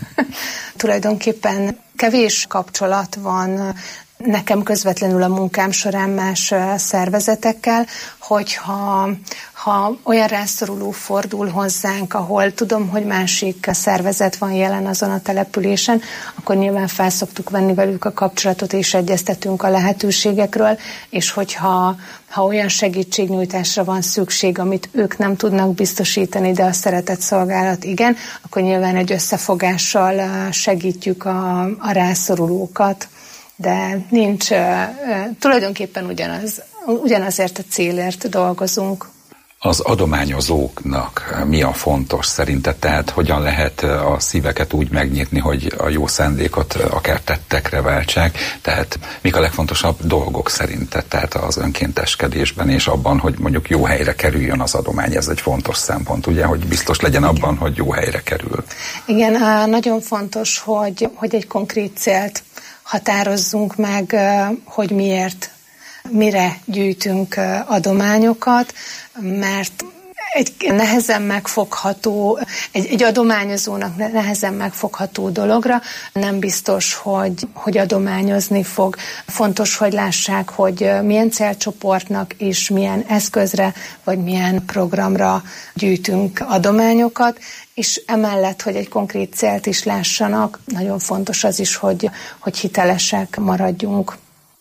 Tulajdonképpen kevés kapcsolat van nekem közvetlenül a munkám során más szervezetekkel, hogyha ha olyan rászoruló fordul hozzánk, ahol tudom, hogy másik szervezet van jelen azon a településen, akkor nyilván fel szoktuk venni velük a kapcsolatot, és egyeztetünk a lehetőségekről, és hogyha ha olyan segítségnyújtásra van szükség, amit ők nem tudnak biztosítani, de a szeretett szolgálat igen, akkor nyilván egy összefogással segítjük a, a rászorulókat, de nincs, tulajdonképpen ugyanaz, ugyanazért a célért dolgozunk.
Az adományozóknak mi a fontos szerinted? Tehát hogyan lehet a szíveket úgy megnyitni, hogy a jó szándékot akár tettekre váltsák? Tehát mik a legfontosabb dolgok szerinted? Tehát az önkénteskedésben és abban, hogy mondjuk jó helyre kerüljön az adomány, ez egy fontos szempont, ugye, hogy biztos legyen abban, hogy jó helyre kerül.
Igen, nagyon fontos, hogy, hogy egy konkrét célt határozzunk meg, hogy miért, mire gyűjtünk adományokat, mert egy nehezen megfogható, egy, egy adományozónak nehezen megfogható dologra nem biztos, hogy, hogy adományozni fog. Fontos, hogy lássák, hogy milyen célcsoportnak és milyen eszközre vagy milyen programra gyűjtünk adományokat, és emellett, hogy egy konkrét célt is lássanak, nagyon fontos az is, hogy, hogy hitelesek maradjunk,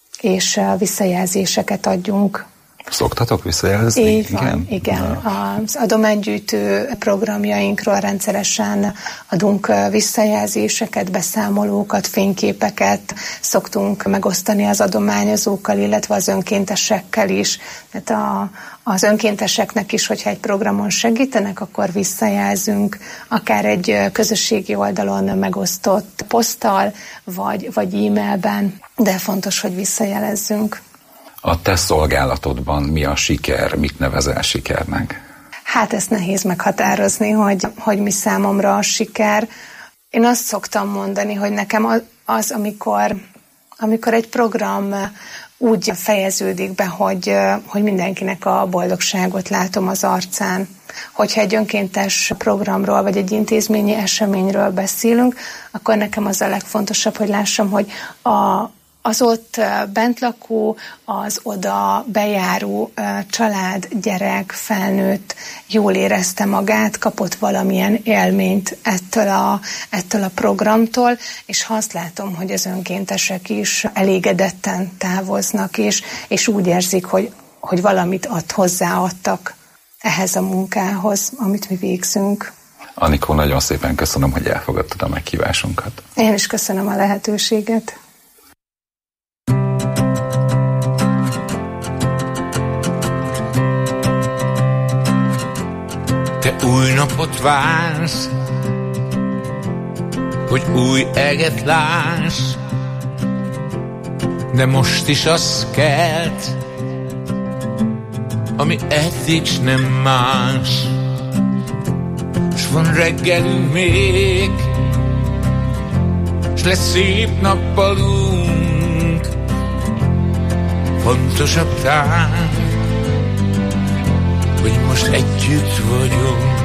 és visszajelzéseket adjunk.
Szoktatok visszajelzni?
Így van, igen. igen. Az adománygyűjtő programjainkról rendszeresen adunk visszajelzéseket, beszámolókat, fényképeket, szoktunk megosztani az adományozókkal, illetve az önkéntesekkel is. Tehát a, az önkénteseknek is, hogyha egy programon segítenek, akkor visszajelzünk, akár egy közösségi oldalon megosztott poszttal, vagy, vagy e-mailben, de fontos, hogy visszajelezzünk.
A te szolgálatodban mi a siker, mit nevezel sikernek?
Hát ezt nehéz meghatározni, hogy, hogy mi számomra a siker. Én azt szoktam mondani, hogy nekem az, amikor, amikor egy program úgy fejeződik be, hogy, hogy mindenkinek a boldogságot látom az arcán. Hogyha egy önkéntes programról vagy egy intézményi eseményről beszélünk, akkor nekem az a legfontosabb, hogy lássam, hogy a az ott bentlakó, az oda bejáró család, gyerek, felnőtt jól érezte magát, kapott valamilyen élményt ettől a, ettől a programtól, és ha azt látom, hogy az önkéntesek is elégedetten távoznak, és, és úgy érzik, hogy, hogy valamit ad, hozzáadtak ehhez a munkához, amit mi végzünk.
Anikó, nagyon szépen köszönöm, hogy elfogadtad a meghívásunkat.
Én is köszönöm a lehetőséget.
Te új napot vársz, hogy új eget láss, de most is az kelt, ami eddig s nem más. S van reggelünk még, s lesz szép nappalunk, fontosabb tán, hogy most együtt vagyunk.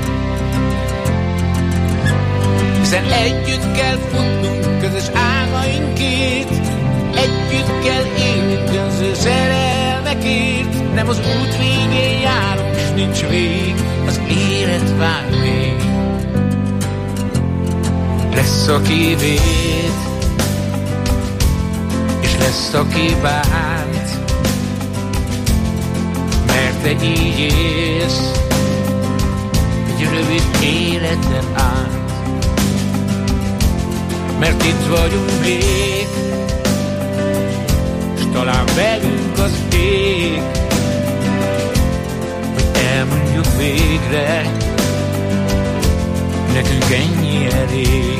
Hiszen együtt kell futnunk közös álmainkért, együtt kell élnünk közös szerelmekért. Nem az út végén járunk, s nincs vég, az élet vár még. Lesz, aki véd, és lesz, aki bánt, mert te így élsz egy rövid életen át. Mert itt vagyunk még, s talán velünk az ég, hogy elmondjuk végre, nekünk ennyi elég.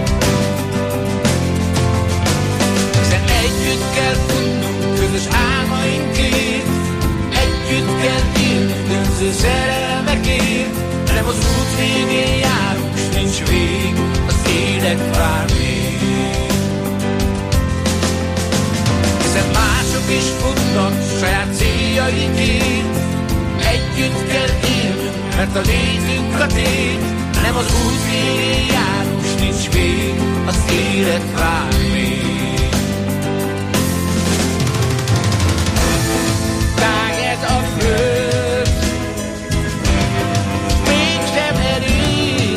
Hiszen együtt kell futnunk közös álmainkért, együtt kell élnünk önző szerelmekért. Nem az út végén járunk, s nincs vég, az élet vár még. Hiszen mások is futnak saját céljaikért, együtt kell élnünk, mert a létünk a tét. Nem az út végén járunk, s nincs vég, az élet vár még. Táged a föld, mégsem elég,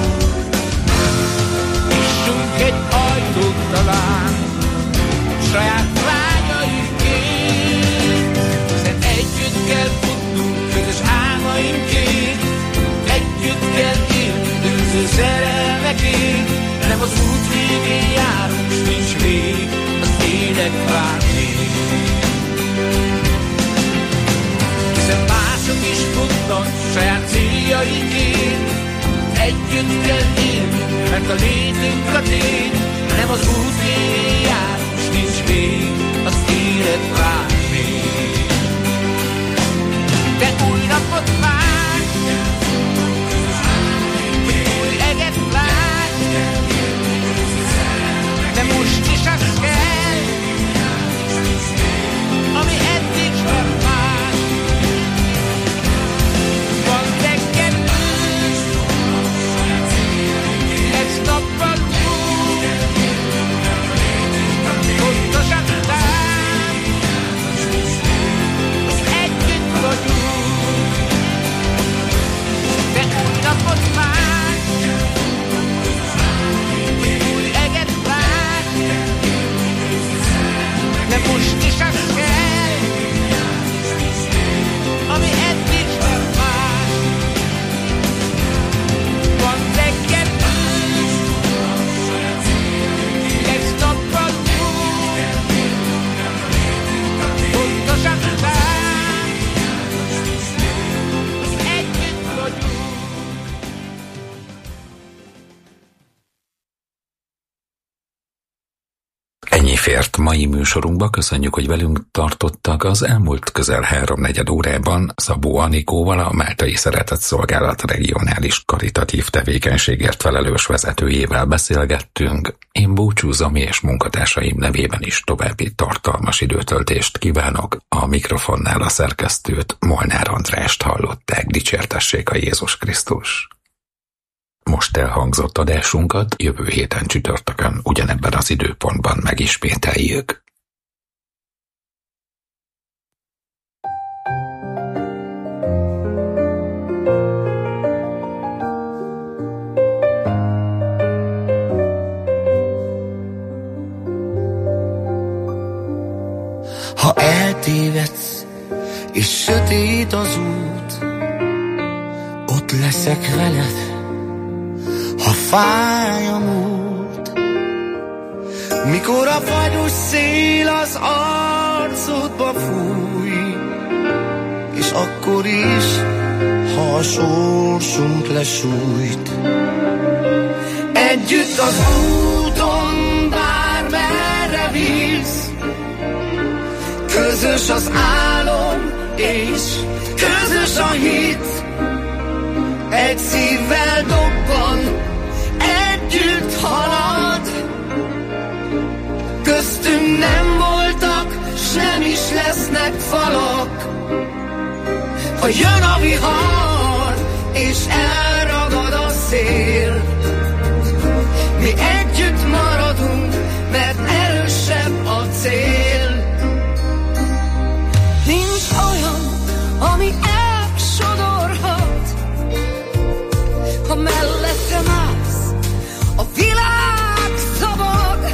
nyissunk egy ajtót talán saját vágyainkért. Hiszen együtt kell futnunk közös álmainkért, együtt kell élnünk önző szerelmekért. Nem az út végén járunk, s nincs vég, az élet várni. Hiszen mások is futnak saját céljaikért, együtt kell élni, mert a létünk a tény, nem az út végén jár, most nincs vég, az élet vár még. De új napot vár, új eget lát, de most is az kell, ami eddig sem már. Van reggel egy nappal úr, pontosan tám, az együtt vagyunk. De új napot vár, új eget lát, de most is az kell, ami eddig sem már. Van reggel egy nappal úr, pontosan tám, az együtt vagyunk.
Ennyi fért mai műsorunkba, köszönjük, hogy velünk tartottak. Az elmúlt közel háromnegyed órában Szabó Anikóval, a Máltai Szeretetszolgálat regionális karitatív tevékenységért felelős vezetőjével beszélgettünk. Én búcsúzom, és munkatársaim nevében is további tartalmas időtöltést kívánok. A mikrofonnál a szerkesztőt, Molnár Andrást hallották. Dicsértessék a Jézus Krisztus! Most elhangzott adásunkat jövő héten csütörtökön ugyanebben az időpontban megismételjük.
Ha eltévedsz, és sötét az út, ott leszek veled. Ha fáj a múlt, mikor a fagyos szél az arcodba fúj, és akkor is, ha a sorsunk lesújt. Együtt az úton bármerre visz, közös az álom és közös a hit. Egy szívvel dobban, együtt halad. Köztünk nem voltak, s nem is lesznek falak. Ha jön a vihar, és elragad a szél, mi együtt maradunk, mert erősebb a cél. Nincs olyan, ami elsodorhat, ha mellettem állsz, a világ szabad.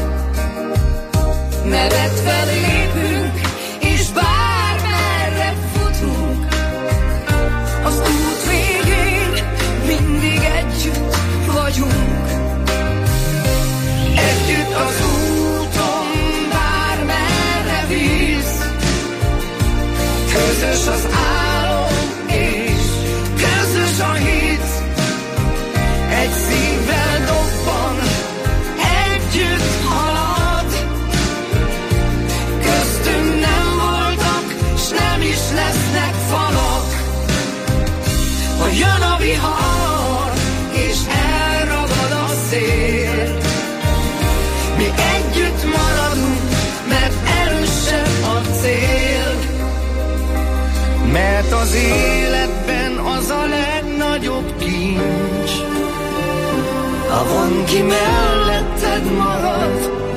Nevetve lépünk, és bármerre futunk, az út végén mindig együtt vagyunk. Együtt az úton bármerre visz, közös az álom és közös a hit. Egy szívvel dobban, együtt halad. Köztünk nem voltak, s nem is lesznek falak. Ha jön a vihar, és elragad a szél, mi együtt maradunk, mert erősebb a cél. Mert az életben az a legnagyobb kincs, ha van, ki melletted marad,